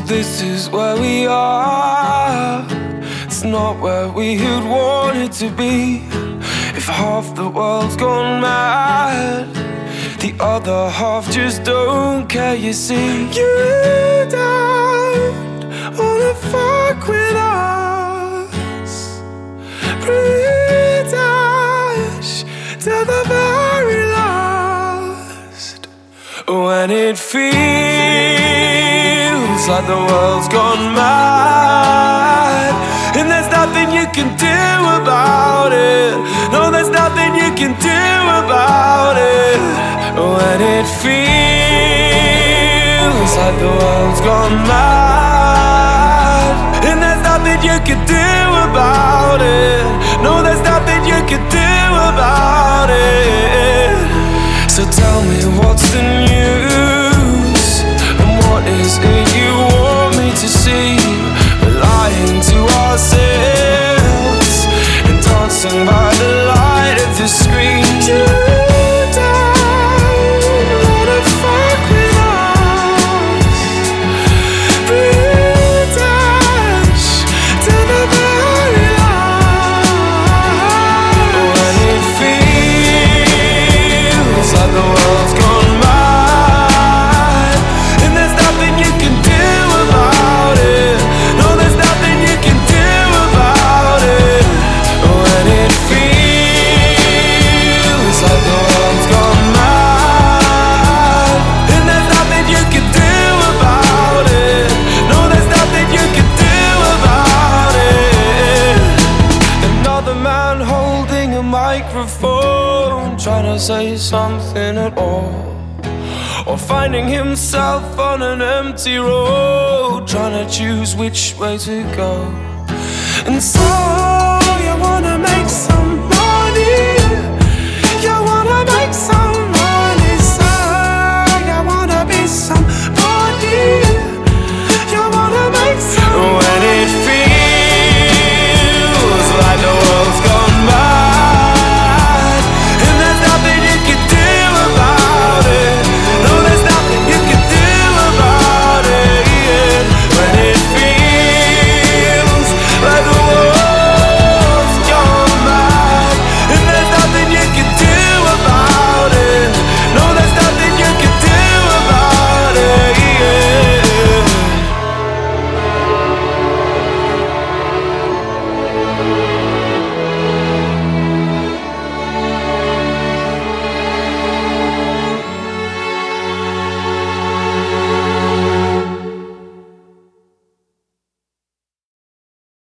this is where we are. It's not where we had wanted to be. If half the world's gone mad, the other half just don't care, you see. You don't wanna fuck with us. Pretend till the very last. When it feels like the world's gone mad, and there's nothing you can do about it. No, there's nothing you can do about it. When it feels like the world's gone mad, and there's nothing you can do about it. No, there's nothing you can do about it. So tell me what's the news, and what is it you want me to see? We're lying to ourselves and dancing by the light of the screen. You don't wanna fuck with us. Pretend till the very last. When it feels like the world's gone mad, and there's nothing you can do about it. No, there's nothing you can do about it. When it feels like the world's gone mad, and there's nothing you can do about it. No, there's nothing you can do about it. Another man holding a microphone, trying to say something at all, or finding himself on an empty road, trying to choose which way to go. And so you wanna make some